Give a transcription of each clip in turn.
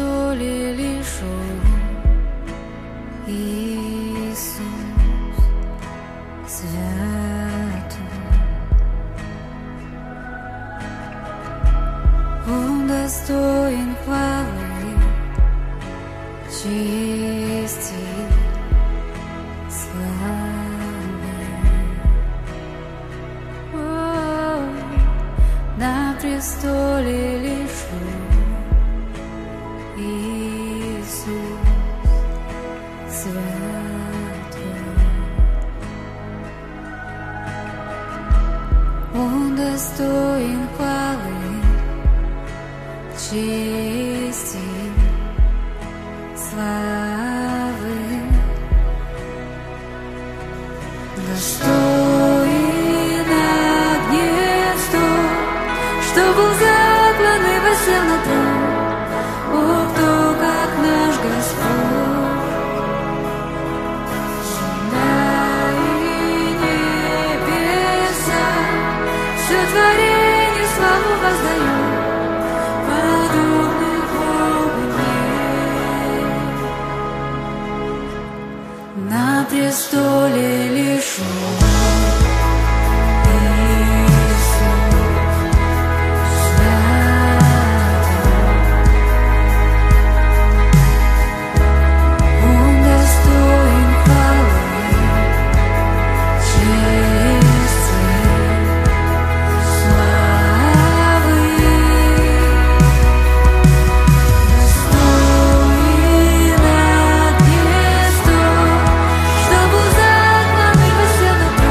престоле лишь Он, Иисус святой. Он достоин хвалы, чести, славы. О, на престоле лишь Он, Иисус святой. Он достоин хвалы, чести, славы. Достоин огнец тот, что был заклан и восел на трон. О, кто как наш Господь, земля и небеса, все творение славу воздает. Подобных Богу нет. На престоле лишь Он, что был заклан и восел на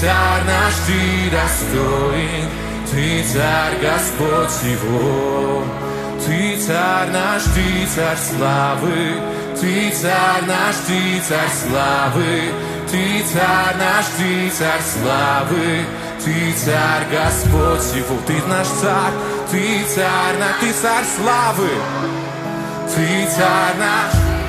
царь наш, Ты достоин, Ты царь Господь всего. Ты царь наш, Ты царь славы, Ты царь наш, Ты царь славы, Ты царь наш, Ты царь славы, Ты царь Господь всего. Ты наш царь, Ты царь наш, Ты царь славы, Ты царь наш,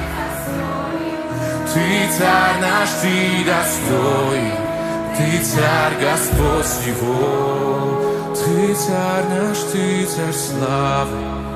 Ты царь наш, Ты достоин, Ты царь Господь всего. Ты царь наш, Ты царь славы.